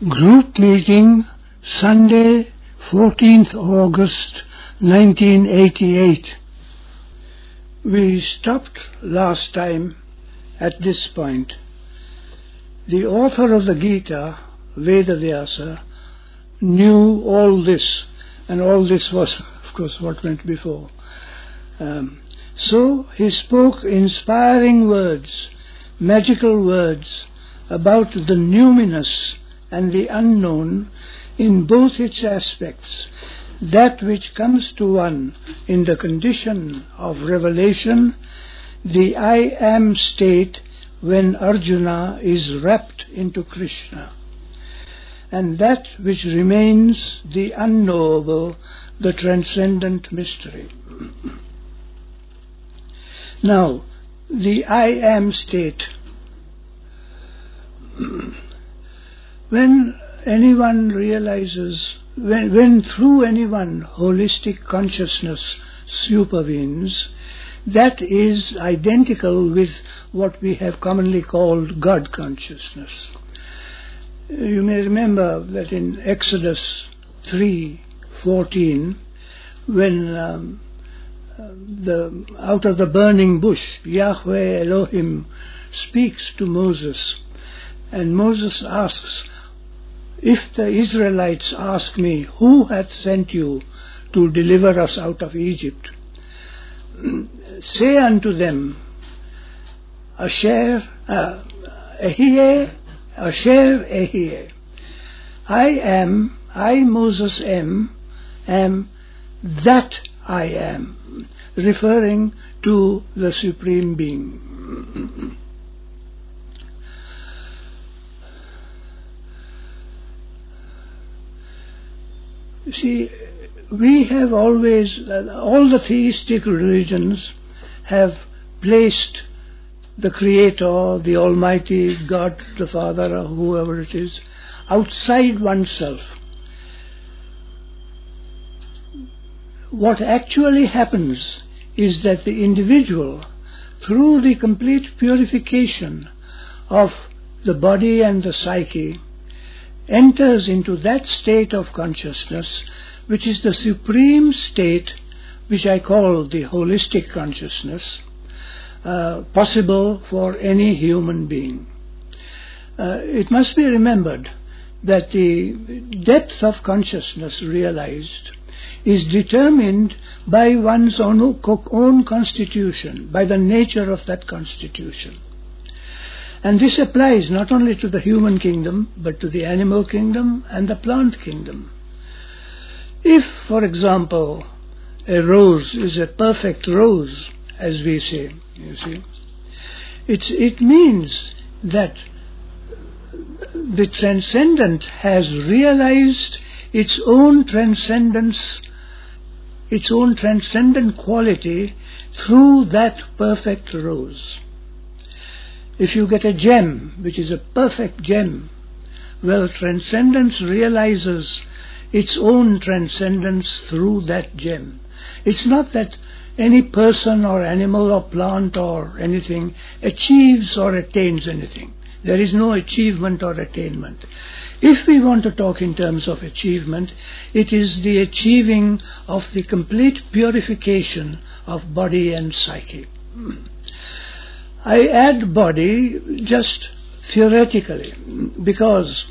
Group meeting, Sunday, 14th August 1988. We stopped last time at this point. The author of the Gita, Vedavyasa, knew all this, and all this was, of course, what went before. So he spoke inspiring words, magical words, about the numinous and the unknown in both its aspects, that which comes to one in the condition of revelation, the I am state when Arjuna is wrapped into Krishna, and that which remains the unknowable, the transcendent mystery. Now, the I am state. When anyone realizes, when through anyone holistic consciousness supervenes, that is identical with what we have commonly called God consciousness. You may remember that in Exodus 3:14, when out of the burning bush, Yahweh Elohim speaks to Moses, and Moses asks, "If the Israelites ask me, who hath sent you to deliver us out of Egypt? Say unto them, Asher Ehiyeh, Asher Ehiyeh. I Moses am that I am," referring to the Supreme Being. See, we have always, all the theistic religions have placed the Creator, the Almighty God, the Father, or whoever it is, outside oneself. What actually happens is that the individual, through the complete purification of the body and the psyche, enters into that state of consciousness which is the supreme state, which I call the holistic consciousness, possible for any human being. It must be remembered that the depth of consciousness realized is determined by one's own constitution, by the nature of that constitution. And this applies not only to the human kingdom, but to the animal kingdom and the plant kingdom. If, for example, a rose is a perfect rose, as we say, you see, it means that the transcendent has realized its own transcendence, its own transcendent quality through that perfect rose. If you get a gem, which is a perfect gem, well, transcendence realizes its own transcendence through that gem. It's not that any person or animal or plant or anything achieves or attains anything. There is no achievement or attainment. If we want to talk in terms of achievement, it is the achieving of the complete purification of body and psyche. I add body just theoretically because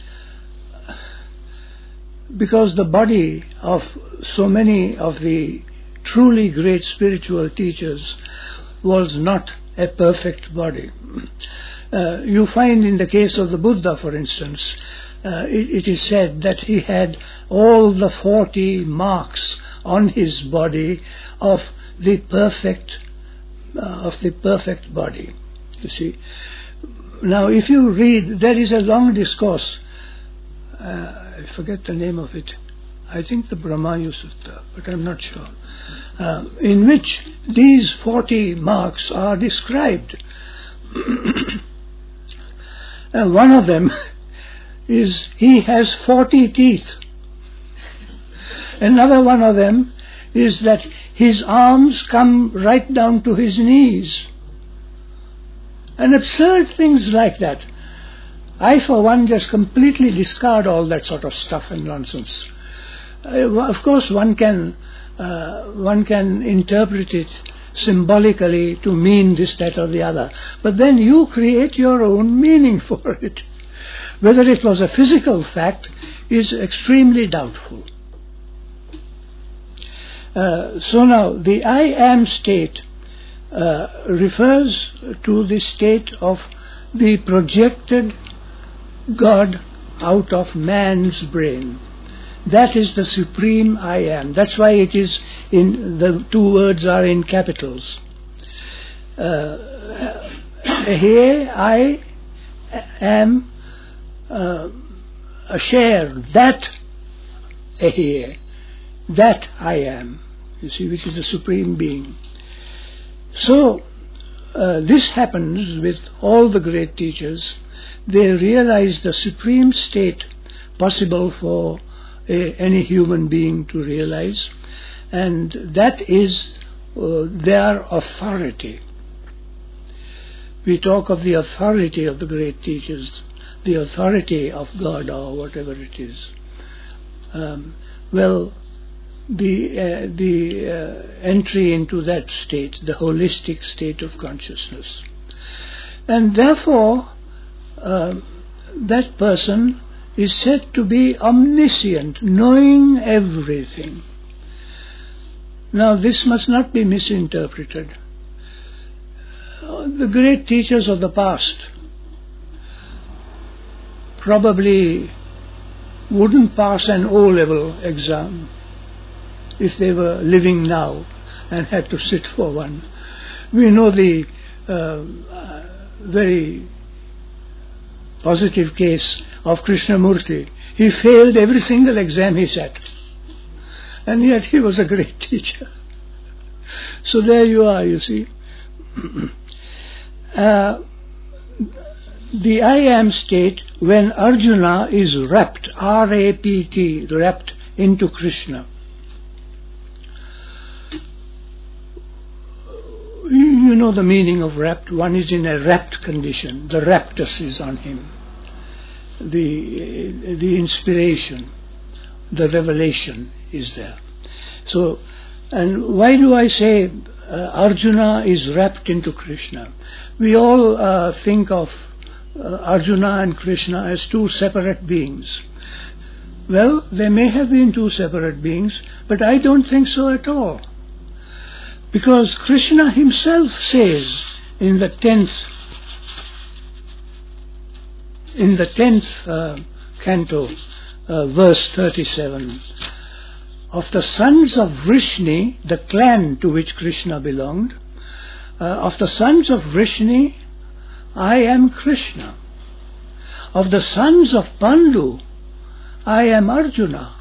the body of so many of the truly great spiritual teachers was not a perfect body. You find in the case of the Buddha, for instance, it is said that he had all the 40 marks on his body of the perfect body, you see. Now, if you read, there is a long discourse, I forget the name of it, I think the Brahmaya Sutta, but I'm not sure, in which these 40 marks are described. And one of them is he has 40 teeth. Another one of them is that his arms come right down to his knees. And absurd things like that. I, for one, just completely discard all that sort of stuff and nonsense. Of course, one can interpret it symbolically to mean this, that, or the other. But then you create your own meaning for it. Whether it was a physical fact is extremely doubtful. So now, the I am state refers to the state of the projected God out of man's brain. That is the supreme I am. That's why it is in, the two words are in capitals. Here I am a share, that here, that I am, you see, which is the supreme being. So this happens with all the great teachers. They realize the supreme state possible for any human being to realize, and that is their authority. We talk of the authority of the great teachers, the authority of God, or whatever it is. The entry into that state, the holistic state of consciousness. And therefore, that person is said to be omniscient, knowing everything. Now, this must not be misinterpreted. The great teachers of the past probably wouldn't pass an O-level exam if they were living now and had to sit for one. We know the very positive case of Krishnamurti. He failed every single exam he sat, and yet he was a great teacher. So there you are, you see. The I am state, when Arjuna is rapt, R-A-P-T, rapt into Krishna. You know the meaning of rapt. One is in a rapt condition. The raptus is on him. The inspiration, the revelation is there. So, and why do I say Arjuna is rapt into Krishna? We all think of Arjuna and Krishna as two separate beings. Well, they may have been two separate beings, but I don't think so at all. Because Krishna himself says in the 10th canto, verse 37, of the sons of Vrishni, the clan to which Krishna belonged, of the sons of Vrishni, I am Krishna. Of the sons of Pandu, I am Arjuna.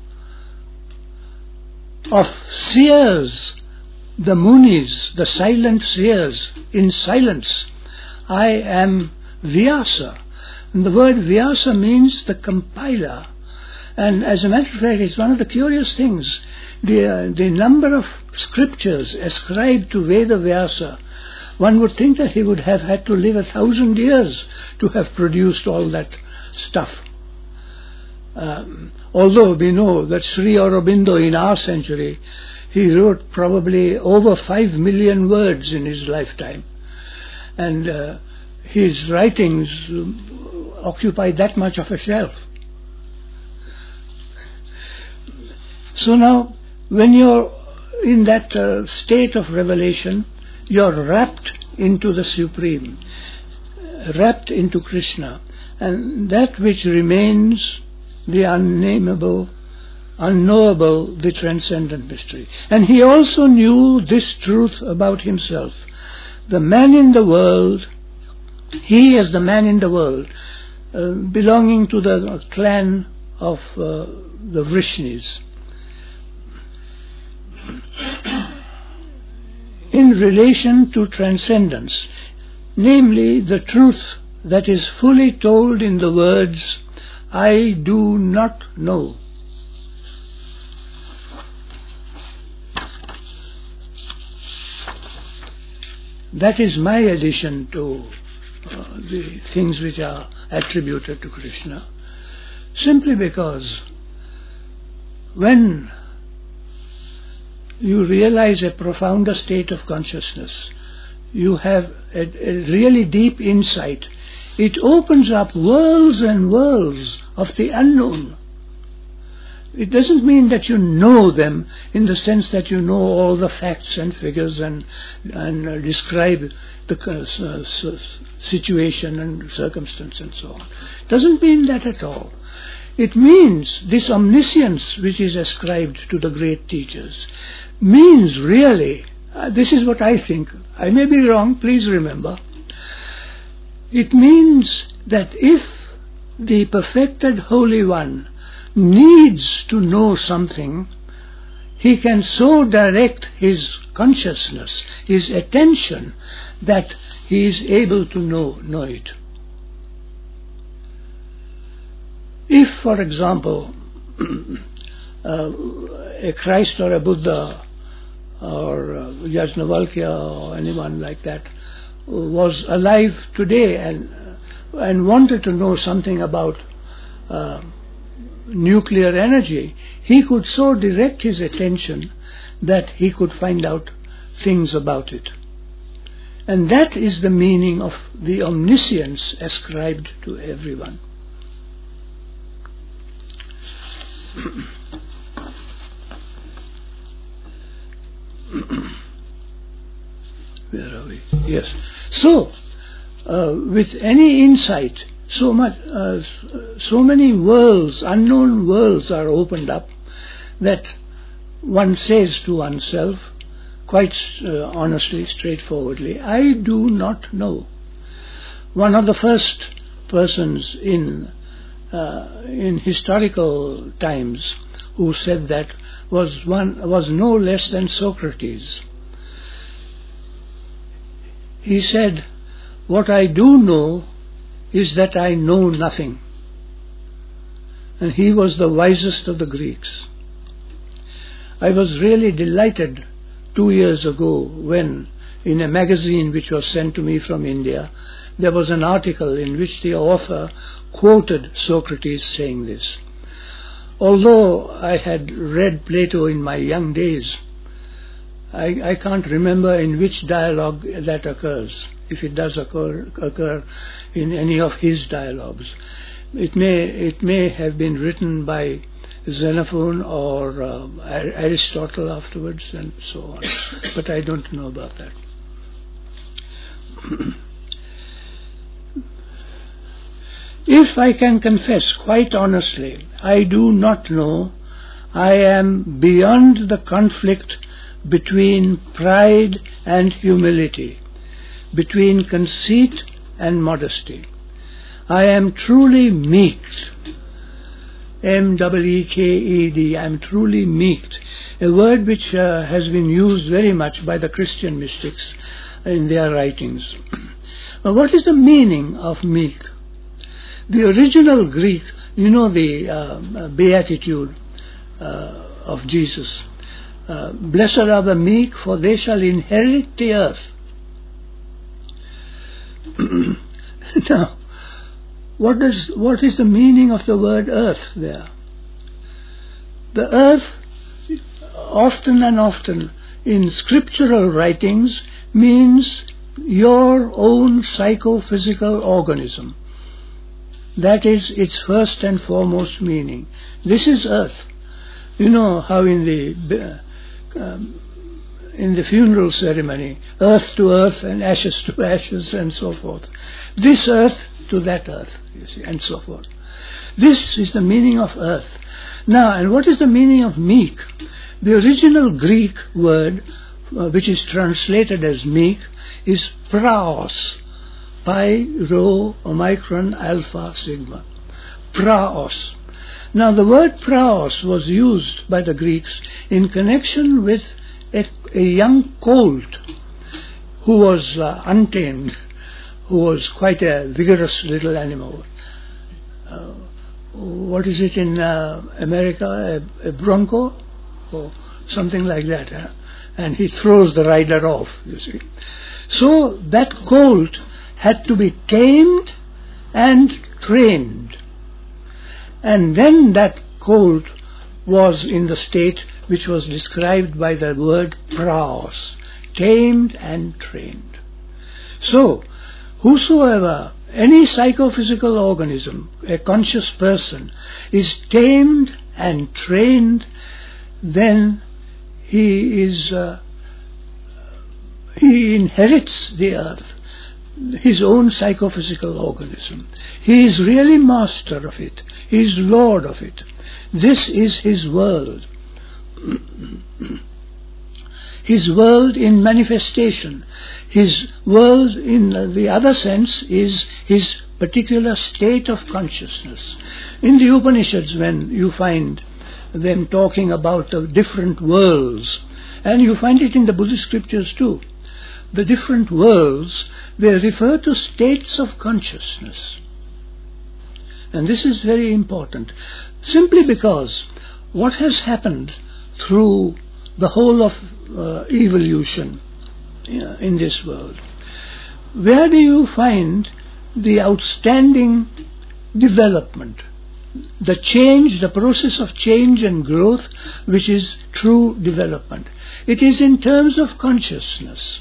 Of seers, the Munis, the silent seers, in silence, I am Vyasa. And the word Vyasa means the compiler. And as a matter of fact, it's one of the curious things. The number of scriptures ascribed to Veda Vyasa, one would think that he would have had to live 1,000 years to have produced all that stuff. Although we know that Sri Aurobindo in our century, he wrote probably over 5 million words in his lifetime. And his writings occupy that much of a shelf. So now, when you're in that state of revelation, you're rapt into the Supreme, rapt into Krishna, and that which remains, the unnameable, unknowable, the transcendent mystery. And he also knew this truth about himself. The man in the world, he as the man in the world, belonging to the clan of the Vrishnis, in relation to transcendence, namely the truth that is fully told in the words, I do not know. That is my addition to the things which are attributed to Krishna, simply because when you realize a profounder state of consciousness, you have a really deep insight. It opens up worlds and worlds of the unknown. It doesn't mean that you know them in the sense that you know all the facts and figures and describe the situation and circumstance and so on. It doesn't mean that at all. It means this omniscience which is ascribed to the great teachers means really, this is what I think, I may be wrong, please remember, it means that if the perfected Holy One needs to know something, he can so direct his consciousness, his attention, that he is able to know it. If, for example, a Christ or a Buddha or Yajnavalkya or anyone like that was alive today and wanted to know something about nuclear energy, he could so direct his attention that he could find out things about it. And that is the meaning of the omniscience ascribed to everyone. Where are we? Yes. So, with any insight, so many worlds, unknown worlds are opened up that one says to oneself, quite honestly, straightforwardly, I do not know. One of the first persons in historical times who said that was no less than Socrates. He said, what I do know is that I know nothing. And he was the wisest of the Greeks. I was really delighted 2 years ago when, in a magazine which was sent to me from India, there was an article in which the author quoted Socrates saying this. Although I had read Plato in my young days, I can't remember in which dialogue that occurs, if it does occur in any of his dialogues. It may have been written by Xenophon or Aristotle afterwards and so on, but I don't know about that. If I can confess quite honestly, I do not know, I am beyond the conflict between pride and humility, between conceit and modesty. I am truly meeked, M-E-E-K-E-D, I am truly meeked, a word which has been used very much by the Christian mystics in their writings. What is the meaning of meek? The original Greek, you know the beatitude of Jesus. Blessed are the meek, for they shall inherit the earth. Now, what is the meaning of the word earth there? The earth, often and often in scriptural writings, means your own psychophysical organism. That is its first and foremost meaning. This is earth. You know how in the funeral ceremony, earth to earth and ashes to ashes and so forth. This earth to that earth, you see, and so forth. This is the meaning of earth. Now, and what is the meaning of meek? The original Greek word, which is translated as meek, is praos. Pi, rho, omicron, alpha, sigma. Praos. Now the word praos was used by the Greeks in connection with a young colt who was untamed, who was quite a vigorous little animal. What is it in America? A bronco? Or something like that. And he throws the rider off, you see. So that colt had to be tamed and trained. And then that colt was in the state which was described by the word praos, tamed and trained. So, whosoever, any psychophysical organism, a conscious person, is tamed and trained, then he inherits the earth, his own psychophysical organism. He is really master of it. He is lord of it. This is his world. His world in manifestation. His world in the other sense is his particular state of consciousness. In the Upanishads, when you find them talking about the different worlds, and you find it in the Buddhist scriptures too, the different worlds, they refer to states of consciousness. And this is very important, simply because what has happened through the whole of evolution in this world, where do you find the outstanding development, the change, the process of change and growth, which is true development? It is in terms of consciousness.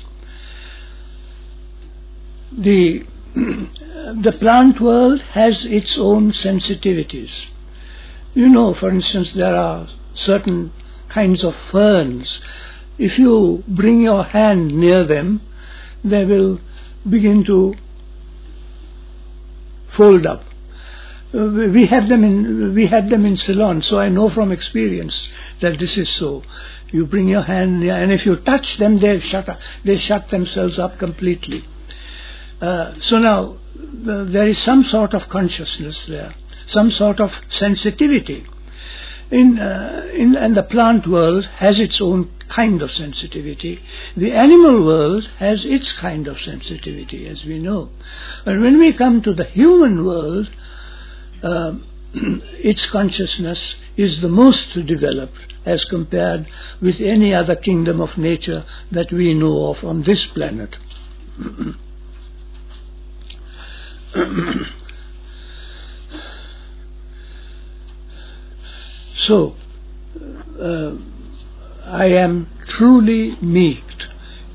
The plant world has its own sensitivities. You know, for instance, there are certain kinds of ferns. If you bring your hand near them, they will begin to fold up. We had them in Ceylon, so I know from experience that this is so. You bring your hand near, and if you touch them, they shut themselves up completely. So now there is some sort of consciousness there, some sort of sensitivity. And the plant world has its own kind of sensitivity. The animal world has its kind of sensitivity, as we know. But when we come to the human world, its consciousness is the most developed as compared with any other kingdom of nature that we know of on this planet. So, I am truly meeked,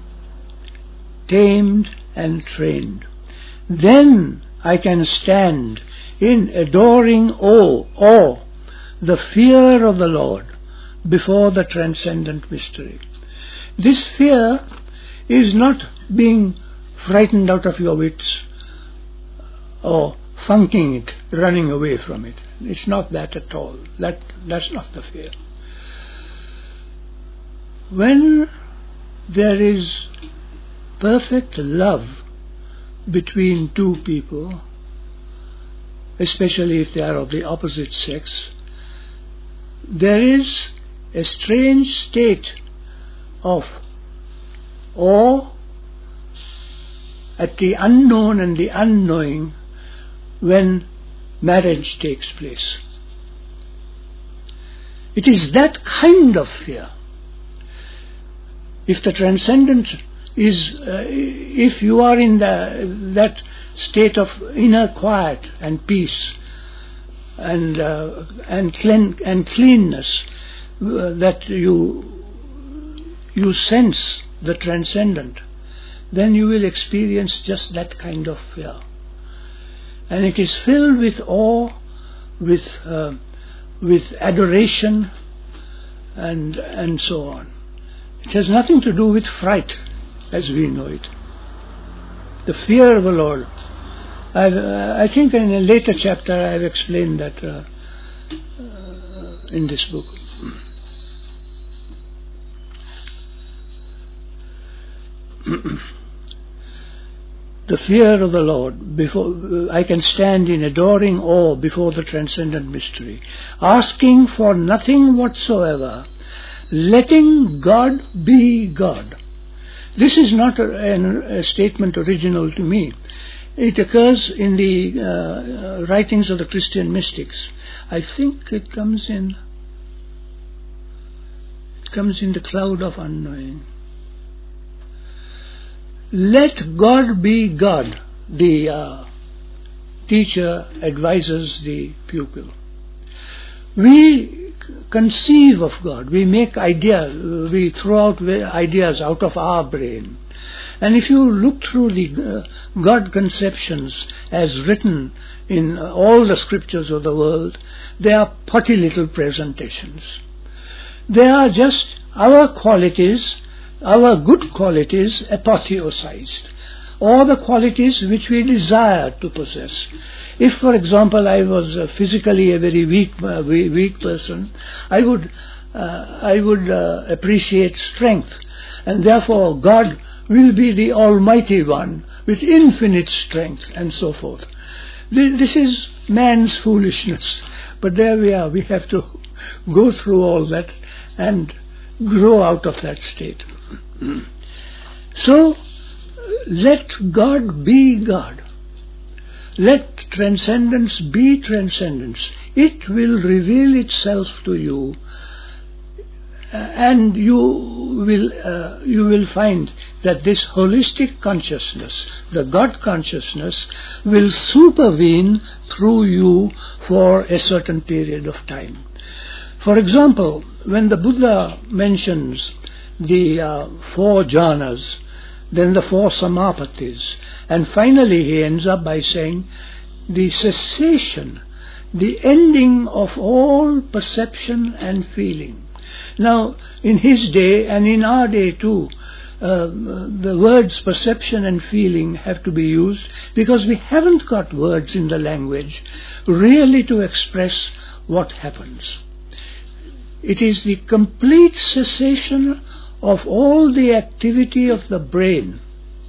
tamed and trained. Then I can stand in adoring awe, the fear of the Lord before the transcendent mystery. This fear is not being frightened out of your wits or funking it, running away from it. It's not that at all. That's not the fear. When there is perfect love between two people, especially if they are of the opposite sex, there is a strange state of awe at the unknown and the unknowing when marriage takes place. It is that kind of fear. If the transcendent is, if you are in that state of inner quiet and peace and cleanness, that you sense the transcendent, then you will experience just that kind of fear. And it is filled with awe, with adoration, and so on. It has nothing to do with fright, as we know it. The fear of the Lord. I think in a later chapter I have explained that in this book. The fear of the Lord, before I can stand in adoring awe before the transcendent mystery, asking for nothing whatsoever, letting God be God. This is not a statement original to me. It occurs in the writings of the Christian mystics. I think it comes in the Cloud of Unknowing. Let God be God. the teacher advises the pupil. We conceive of God, we make ideas, we throw out ideas out of our brain. And if you look through the God conceptions as written in all the scriptures of the world, they are potty little presentations. They are just our qualities, our good qualities apotheosized, or the qualities which we desire to possess. If, for example, I was physically a very weak person, I would appreciate strength, and therefore God will be the Almighty One with infinite strength, and so forth. This is man's foolishness, but there we are. We have to go through all that and grow out of that state. So, let God be God. Let transcendence be transcendence. It will reveal itself to you, and you will find that this holistic consciousness, the God consciousness, will supervene through you for a certain period of time. For example, when the Buddha mentions the 4 jhanas, then the 4 samapatis, and finally he ends up by saying the cessation, the ending of all perception and feeling. Now, in his day and in our day too, the words perception and feeling have to be used because we haven't got words in the language really to express what happens. It is the complete cessation of all the activity of the brain,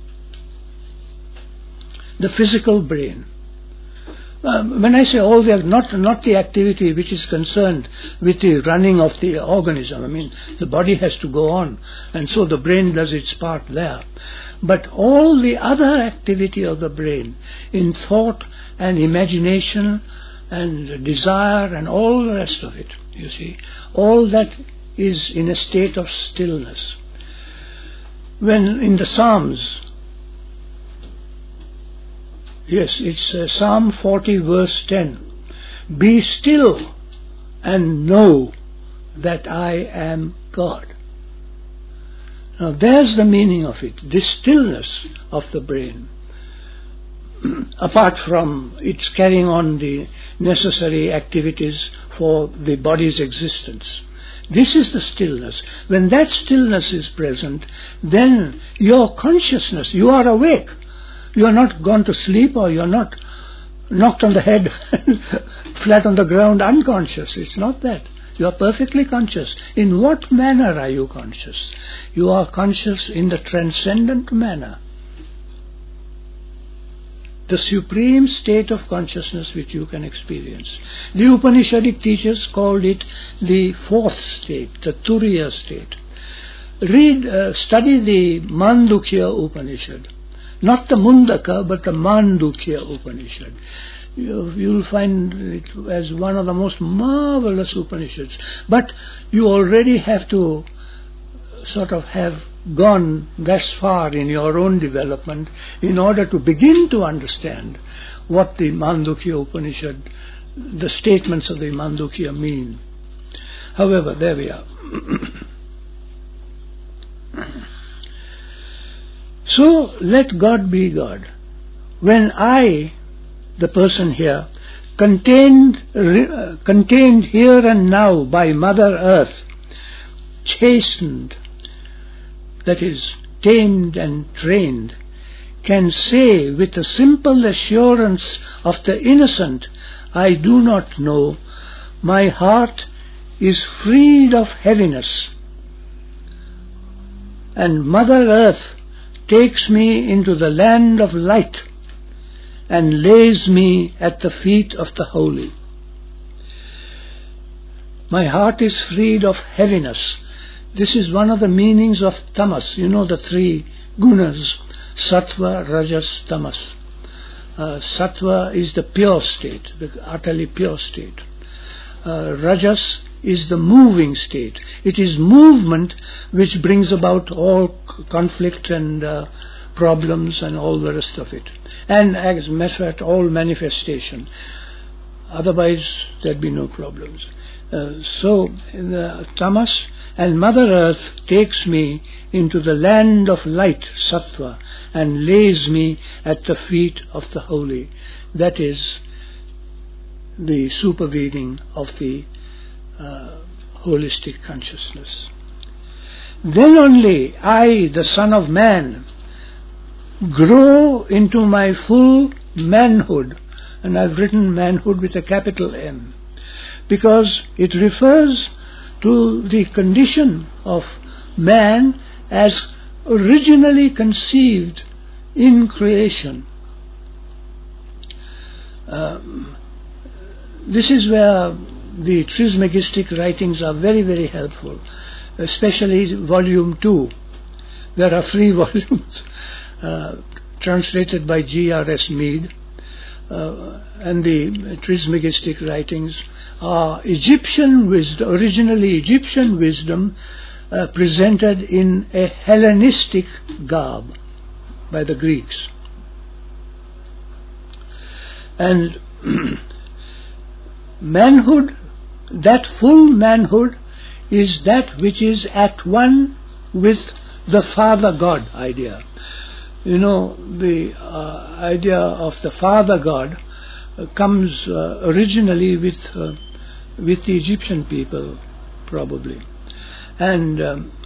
the physical brain. When I say all the, not the activity which is concerned with the running of the organism. I mean, the body has to go on, and so the brain does its part there. But all the other activity of the brain, in thought and imagination and desire and all the rest of it, you see, all that is in a state of stillness. When in the Psalms, yes, it's Psalm 40 verse 10. Be still and know that I am God. Now there's the meaning of it, this stillness of the brain. Apart from its carrying on the necessary activities for the body's existence. This is the stillness. When that stillness is present, then your consciousness, you are awake. You are not gone to sleep, or you are not knocked on the head, flat on the ground, unconscious. It's not that. You are perfectly conscious. In what manner are you conscious? You are conscious in the transcendent manner. The supreme state of consciousness which you can experience. The Upanishadic teachers called it the 4th state, the Turiya state. Study the Mandukya Upanishad. Not the Mundaka, but the Mandukya Upanishad. You'll find it as one of the most marvelous Upanishads. But you already have to sort of have gone thus far in your own development in order to begin to understand what the Mandukya Upanishad, the statements of the Mandukya mean. However, there we are. So, let God be God. When I, the person here, contained here and now by Mother Earth, chastened, that is, tamed and trained, can say with the simple assurance of the innocent, I do not know, my heart is freed of heaviness, and Mother Earth takes me into the land of light and lays me at the feet of the holy. My heart is freed of heaviness. This is one of the meanings of tamas. You know the 3 gunas, sattva, rajas, tamas. Sattva is the pure state, the utterly pure state. Rajas is the moving state. It is movement which brings about all conflict and problems and all the rest of it. And as a matter of fact, all manifestation. Otherwise, there'd be no problems. So, the tamas and Mother Earth takes me into the land of light, sattva, and lays me at the feet of the holy. That is the supervening of the holistic consciousness. Then only I, the Son of Man, grow into my full manhood. And I've written manhood with a capital M, because it refers to the condition of man as originally conceived in creation. This is where the Trismegistic writings are very, very helpful, especially volume 2. There are 3 volumes translated by G.R.S. Mead. And the Trismegistic writings are Egyptian wisdom, originally Egyptian wisdom, presented in a Hellenistic garb by the Greeks. And manhood, that full manhood, is that which is at one with the Father God idea. You know, the idea of the Father God comes originally with the Egyptian people, probably. And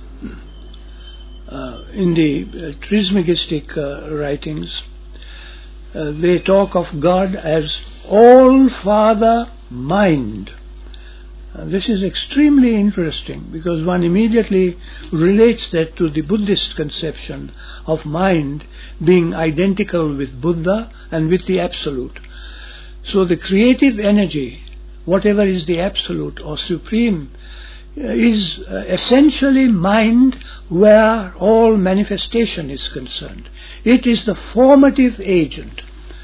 in the Trismegistic writings, they talk of God as All-Father Mind. This is extremely interesting, because one immediately relates that to the Buddhist conception of mind being identical with Buddha and with the Absolute. So the creative energy, whatever is the Absolute or Supreme, is essentially mind where all manifestation is concerned. It is the formative agent.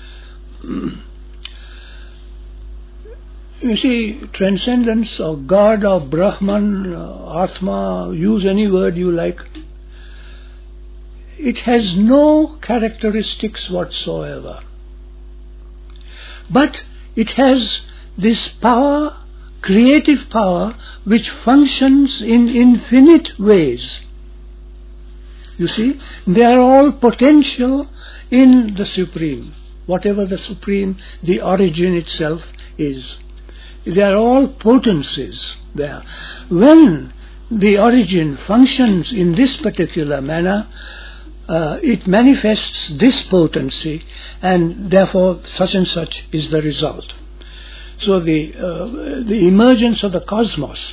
You see, transcendence or God or Brahman, Atma, use any word you like, it has no characteristics whatsoever. But it has this power, creative power, which functions in infinite ways. You see, they are all potential in the Supreme, whatever the Supreme, the origin itself is. They are all potencies there. When the origin functions in this particular manner, it manifests this potency, and therefore such and such is the result. So the emergence of the cosmos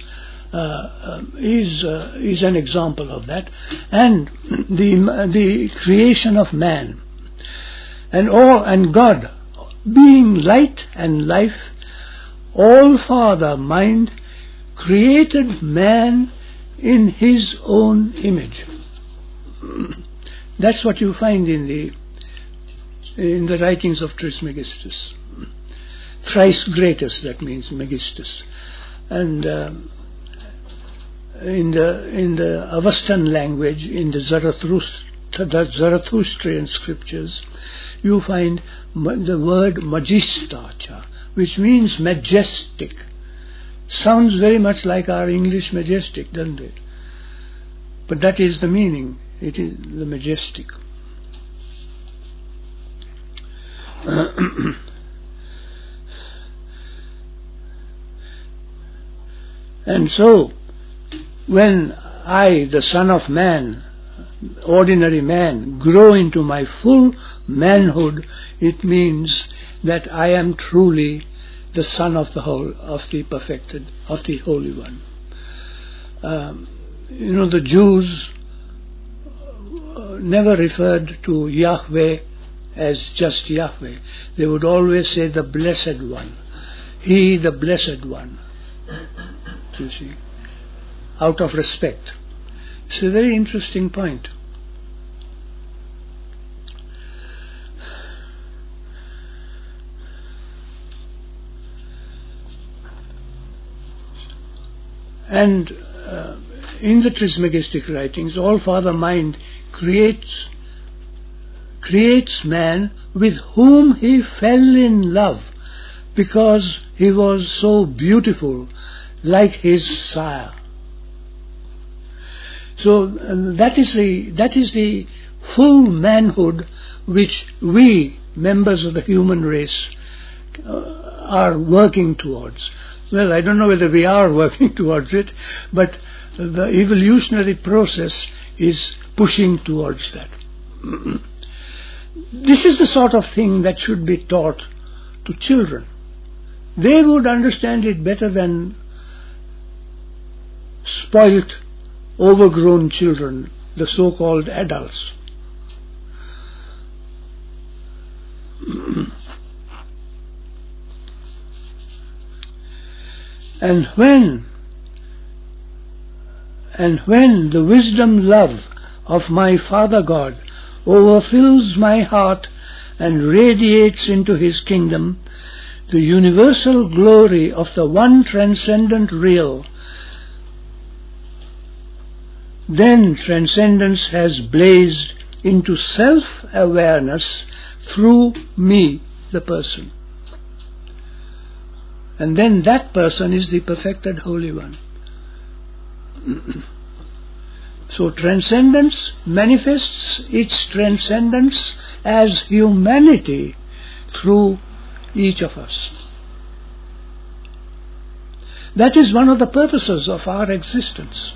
is an example of that, and the creation of man, and God being light and life, All-Father Mind created man in his own image. That's what you find in the writings of Trismegistus. Thrice greatest, that means Megistus. And in the Avestan language, in the Zarathustrian scriptures, you find the word Magistacha, which means majestic. Sounds very much like our English majestic, doesn't it? But that is the meaning. It is the majestic. And so, when I, the Son of Man, ordinary man, grow into my full manhood, it means that I am truly the Son of the whole, of the perfected, of the Holy One. The Jews never referred to Yahweh as just Yahweh. They would always say the Blessed One. He, the Blessed One. You see, out of respect. It's a very interesting point. And in the Trismegistic writings, All-Father Mind creates creates man with whom he fell in love because he was so beautiful, like his sire. So that is the full manhood which we, members of the human race, are working towards. Well, I don't know whether we are working towards it, but the evolutionary process is pushing towards that. This is the sort of thing that should be taught to children. They would understand it better than spoilt, overgrown children, the so-called adults. And when the wisdom love of my Father God overfills my heart and radiates into His kingdom, the universal glory of the one transcendent real, then transcendence has blazed into self-awareness through me, the person. And then that person is the perfected Holy One. So transcendence manifests its transcendence as humanity through each of us. That is one of the purposes of our existence.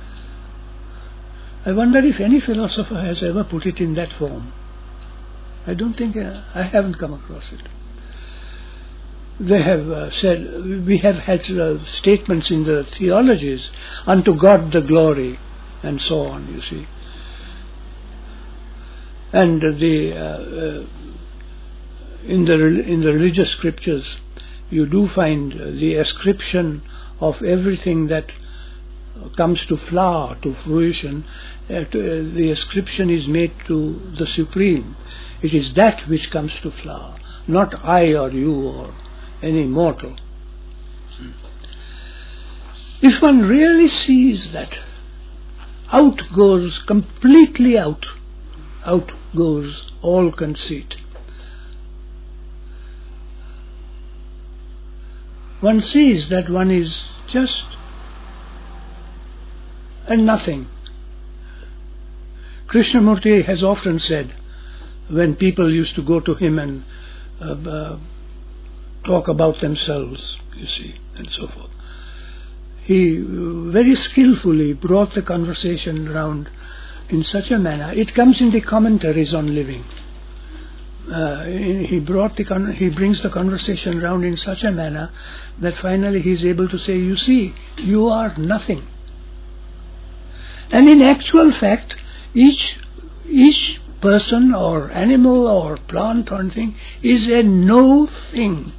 I wonder if any philosopher has ever put it in that form. I don't think, I haven't come across it. They have said, we have had statements in the theologies, unto God the glory, and so on, you see. And in the religious scriptures, you do find the ascription of everything that comes to flower, to fruition. The ascription is made to the Supreme. It is that which comes to flower, not I or you or any mortal. If one really sees that, out goes, completely out goes all conceit. One sees that one is just a nothing. Krishnamurti has often said, when people used to go to him and talk about themselves, you see, and so forth, he very skillfully brought the conversation round in such a manner. It comes in the commentaries on living. He brings the conversation round in such a manner that finally he is able to say, you see, you are nothing. And in actual fact, each person or animal or plant or anything is a no thing.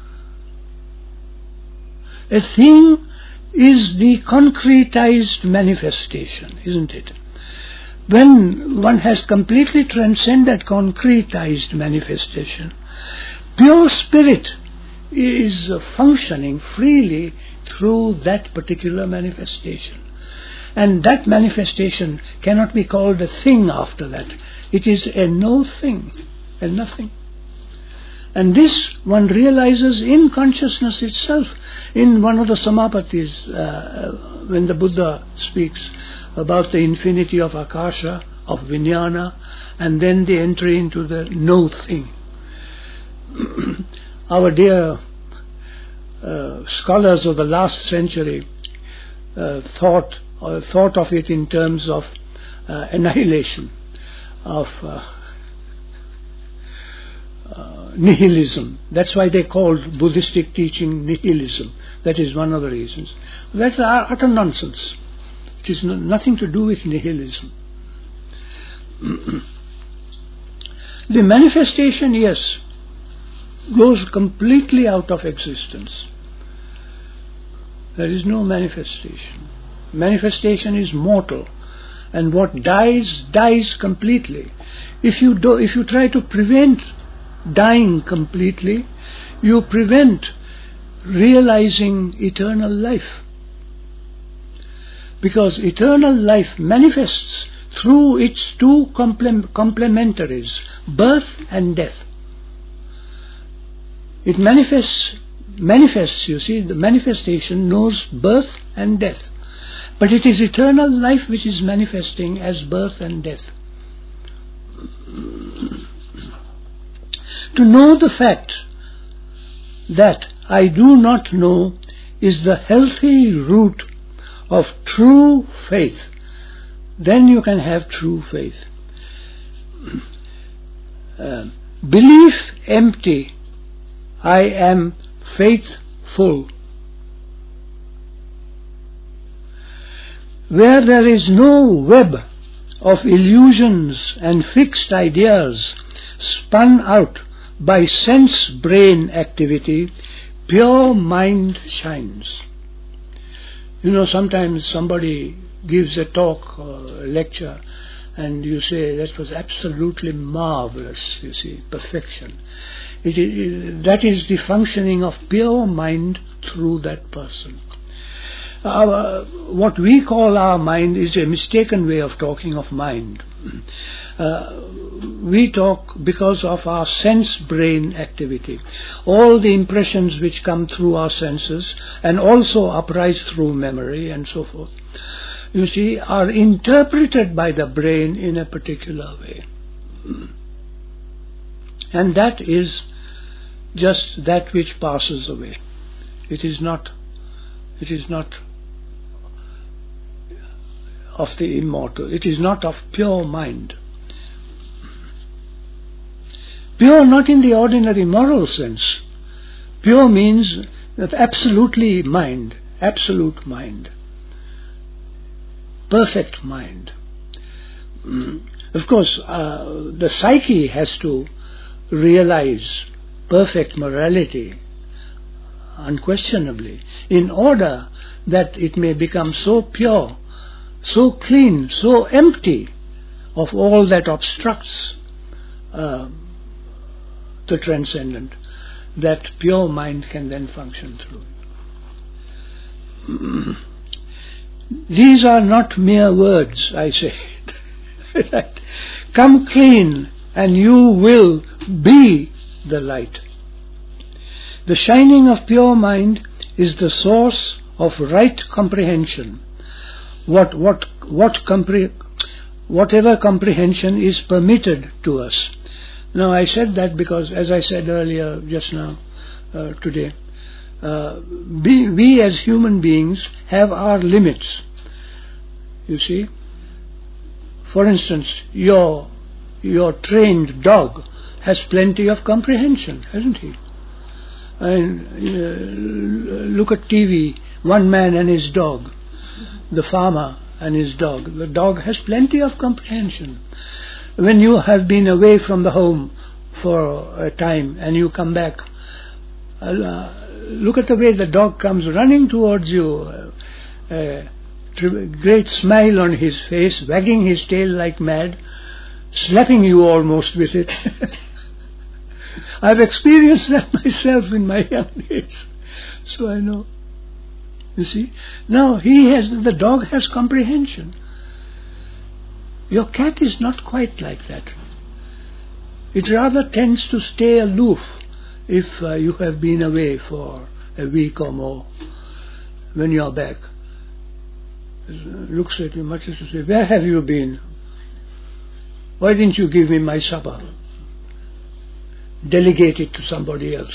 A thing is the concretized manifestation, isn't it? When one has completely transcended concretized manifestation, pure spirit is functioning freely through that particular manifestation. And that manifestation cannot be called a thing after that. It is a no thing, a nothing. And this one realizes in consciousness itself. In one of the Samapatis, when the Buddha speaks about the infinity of Akasha, of Vijnana, and then the entry into the no thing. Our dear scholars of the last century thought of it in terms of annihilation, of nihilism. That's why they called Buddhistic teaching nihilism. That is one of the reasons. That's utter nonsense. It is nothing to do with nihilism. The manifestation, yes, goes completely out of existence. There is no manifestation. Manifestation is mortal, and what dies, dies completely. If you try to prevent dying completely, you prevent realizing eternal life. Because eternal life manifests through its two complementaries, birth and death. It manifests, you see, the manifestation knows birth and death. But it is eternal life which is manifesting as birth and death. To know the fact that I do not know is the healthy root of true faith. Then you can have true faith. Belief empty, I am faithful. Where there is no web of illusions and fixed ideas spun out by sense-brain activity, pure mind shines. You know, sometimes somebody gives a talk or a lecture and you say, that was absolutely marvelous, you see, perfection. That is the functioning of pure mind through that person. What we call our mind is a mistaken way of talking of mind. We talk because of our sense-brain activity. All the impressions which come through our senses and also uprise through memory and so forth, you see, are interpreted by the brain in a particular way. And that is just that which passes away. It is not of the immortal. It is not of pure mind. Pure not in the ordinary moral sense. Pure means that absolutely mind, absolute mind, perfect mind. Of course, the psyche has to realize perfect morality, unquestionably, in order that it may become so pure, so clean, so empty of all that obstructs the transcendent, that pure mind can then function through. These are not mere words, I say. Come clean and you will be the light. The shining of pure mind is the source of right comprehension. Whatever comprehension is permitted to us. Now I said that because, as I said earlier just now, today, we as human beings have our limits. You see, for instance, your trained dog has plenty of comprehension, hasn't he? And look at TV, one man and his dog, the farmer and his dog. The dog has plenty of comprehension. When you have been away from the home for a time and you come back, look at the way the dog comes running towards you, great smile on his face, wagging his tail like mad, slapping you almost with it. I've experienced that myself in my young days, so I know. You see, now the dog has comprehension. Your cat is not quite like that. It rather tends to stay aloof if you have been away for a week or more. When you are back, it looks at you much as to say, where have you been? Why didn't you give me my supper? Delegate it to somebody else.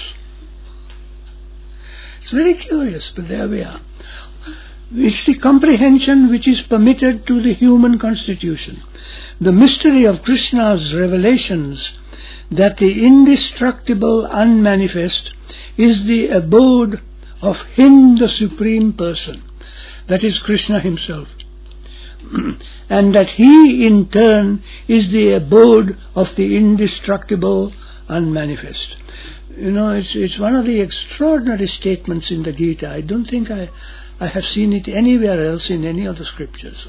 It's very curious, but there we are. It's the comprehension which is permitted to the human constitution. The mystery of Krishna's revelations that the indestructible unmanifest is the abode of Him, the Supreme Person, that is Krishna Himself, and that He in turn is the abode of the indestructible unmanifest. You know, it's one of the extraordinary statements in the Gita. I don't think I have seen it anywhere else in any of the scriptures.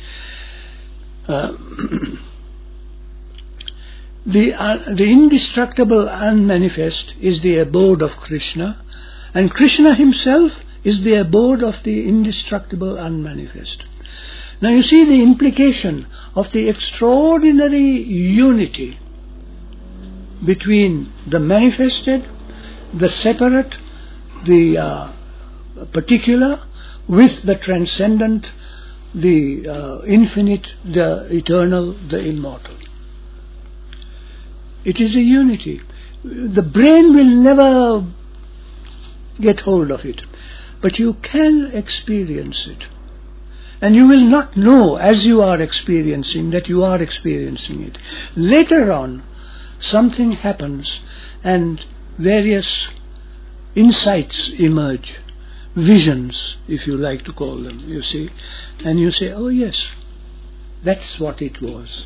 The indestructible unmanifest is the abode of Krishna, and Krishna Himself is the abode of the indestructible unmanifest. Now you see the implication of the extraordinary unity between the manifested, the separate, the particular, with the transcendent, the infinite, the eternal, the immortal. It is a unity. The brain will never get hold of it, but you can experience it. And you will not know as you are experiencing that you are experiencing it. Later on, something happens and various insights emerge, visions, if you like to call them, you see. And you say, oh yes, that's what it was.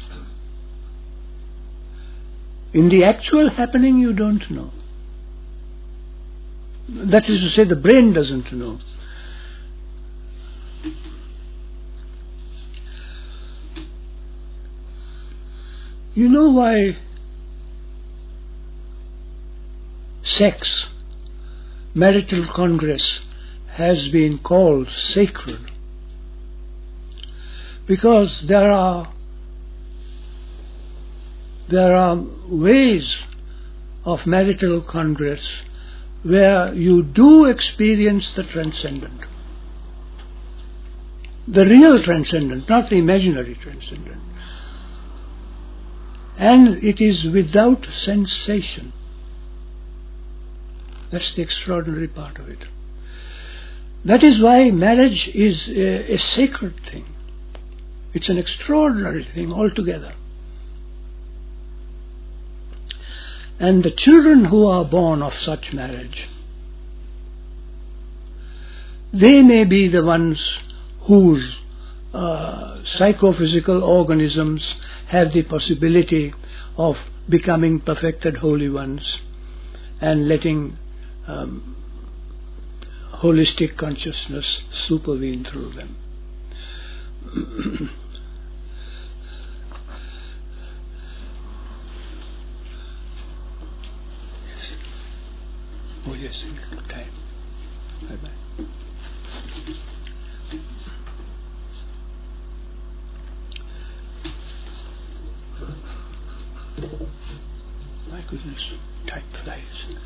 In the actual happening, you don't know. That is to say, the brain doesn't know. You know why sex, marital congress, has been called sacred? Because there are ways of marital congress where you do experience the transcendent. The real transcendent, not the imaginary transcendent. And it is without sensation. That's the extraordinary part of it. That is why marriage is a sacred thing. It's an extraordinary thing altogether. And the children who are born of such marriage, they may be the ones whose psychophysical organisms have the possibility of becoming perfected holy ones and letting holistic consciousness supervene through them. Yes. Oh yes, good time. Bye-bye. My goodness, time flies.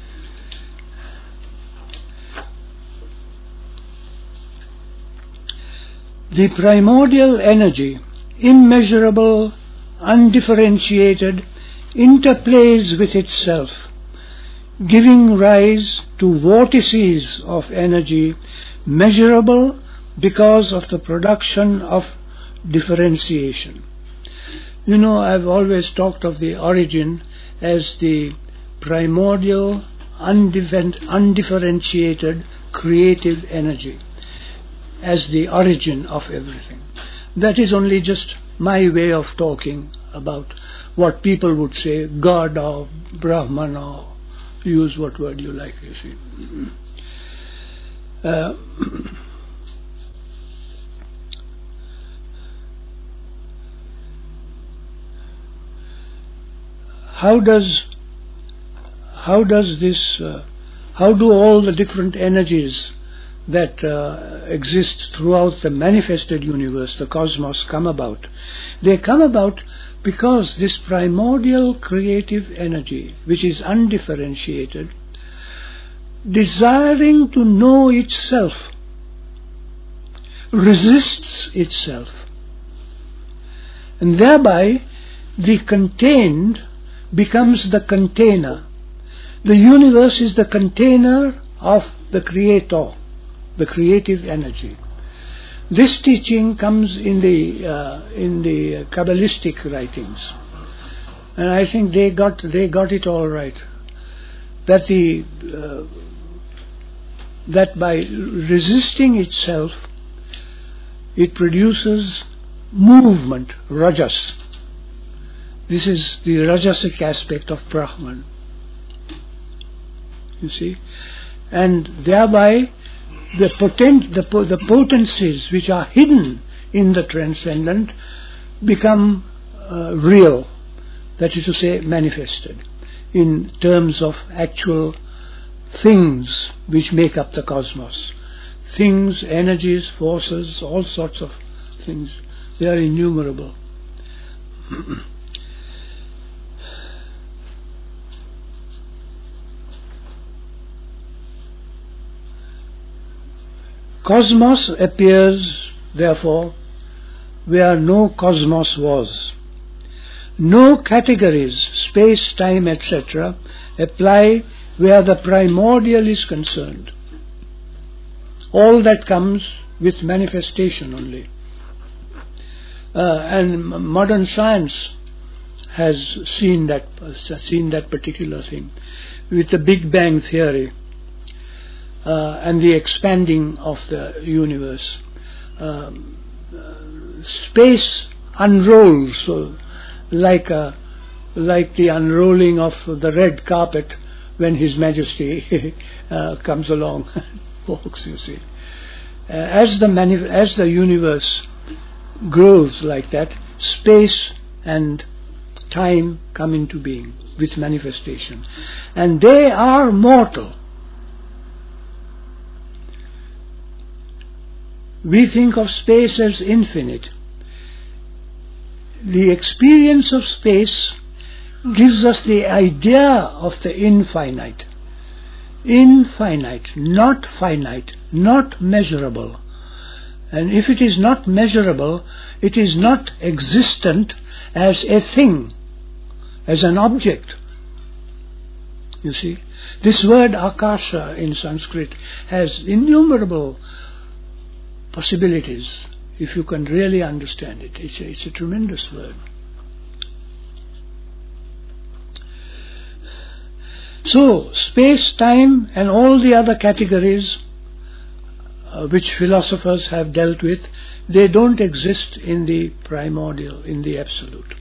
The primordial energy, immeasurable, undifferentiated, interplays with itself, giving rise to vortices of energy measurable because of the production of differentiation. You know, I've always talked of the origin as the primordial, undifferentiated, creative energy, as the origin of everything. That is only just my way of talking about what people would say, God or Brahman, or use what word you like, you see. How do all the different energies that exist throughout the manifested universe, the cosmos, come about? They come about because this primordial creative energy, which is undifferentiated, desiring to know itself, resists itself, and thereby the contained becomes the container. The universe is the container of the Creator, the creative energy. This teaching comes in the Kabbalistic writings, and I think they got it all right. That that by resisting itself, it produces movement, rajas. This is the rajasic aspect of Brahman. You see, and thereby the potencies which are hidden in the transcendent become real, that is to say, manifested in terms of actual things which make up the cosmos. Things, energies, forces, all sorts of things They are innumerable. Cosmos appears, therefore, where no cosmos was. No categories, space, time, etc., apply where the primordial is concerned. All that comes with manifestation only. And modern science has seen that particular thing with the Big Bang theory and the expanding of the universe. Space unrolls, so like the unrolling of the red carpet when His Majesty comes along, walks. You see, as the universe grows like that, space and time come into being with manifestation, and they are mortal. We think of space as infinite. The experience of space gives us the idea of the infinite. Infinite, not finite, not measurable. And if it is not measurable, it is not existent as a thing, as an object. You see, this word akasha in Sanskrit has innumerable possibilities if you can really understand it. It's a tremendous word. So, space, time and all the other categories which philosophers have dealt with, they don't exist in the primordial, in the absolute.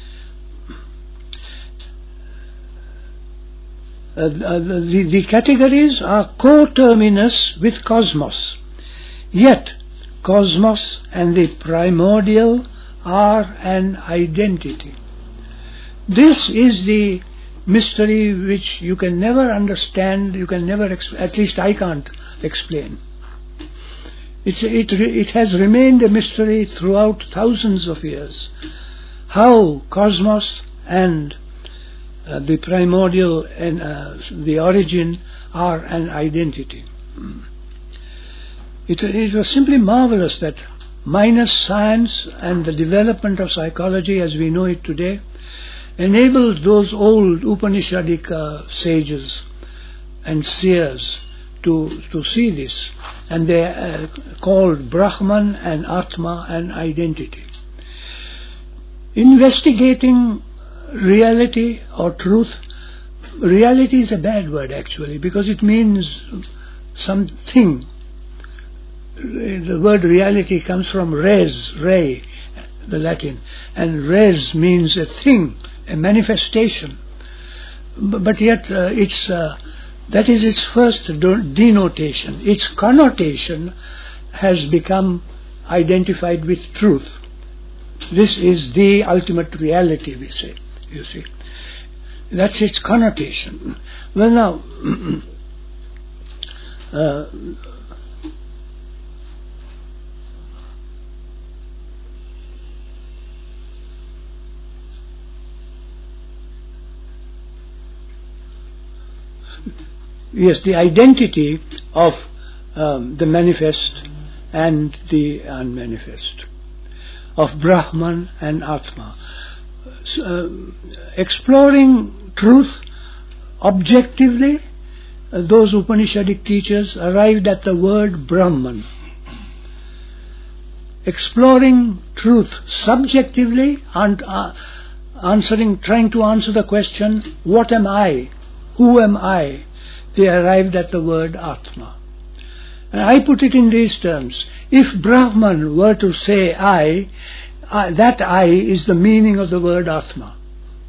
The categories are coterminous with cosmos, yet cosmos and the primordial are an identity. This is the mystery which you can never understand, you can never, at least I can't explain. It has remained a mystery throughout thousands of years, how cosmos and the primordial and the origin are an identity. It was simply marvelous that minus science and the development of psychology as we know it today enabled those old Upanishadic sages and seers to see this, and they called Brahman and Atma an identity. Investigating reality or truth, reality is a bad word actually, because it means something. The word reality comes from res, re, the Latin, and res means a thing, a manifestation. But yet that is its first denotation. Its connotation has become identified with truth. This is the ultimate reality, we say, you see. That's its connotation. Well now, yes, the identity of the manifest and the unmanifest, of Brahman and Atma. Exploring truth objectively, those Upanishadic teachers arrived at the word Brahman. Exploring truth subjectively and trying to answer the question, what am I? Who am I? They arrived at the word Atma. And I put it in these terms. If Brahman were to say I, that I is the meaning of the word Atma.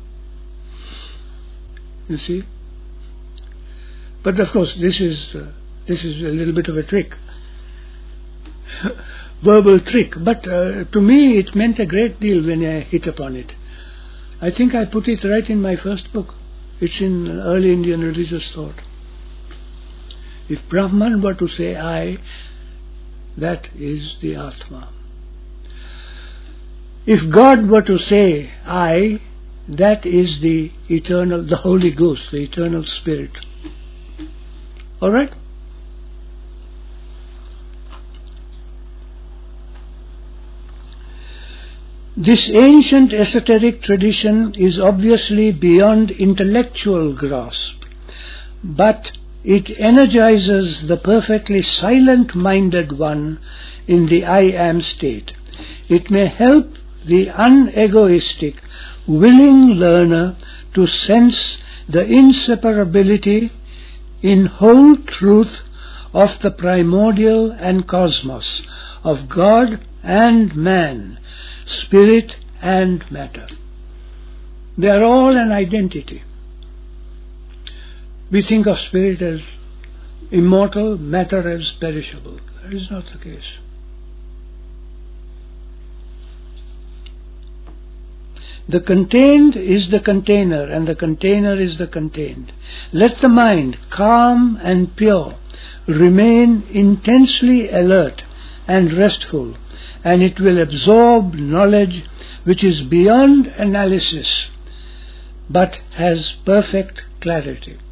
You see? But of course this is a little bit of a trick. Verbal trick. But to me it meant a great deal when I hit upon it. I think I put it right in my first book. It's in early Indian religious thought. If Brahman were to say I, that is the Atma. If God were to say, I, that is the eternal, the Holy Ghost, the eternal Spirit. Alright? This ancient esoteric tradition is obviously beyond intellectual grasp, but it energizes the perfectly silent-minded one in the I am state. It may help the unegoistic, willing learner to sense the inseparability in whole truth of the primordial and cosmos, of God and man, spirit and matter. They are all an identity. We think of spirit as immortal, matter as perishable. That is not the case. The contained is the container, and the container is the contained. Let the mind, calm and pure, remain intensely alert and restful, and it will absorb knowledge which is beyond analysis, but has perfect clarity.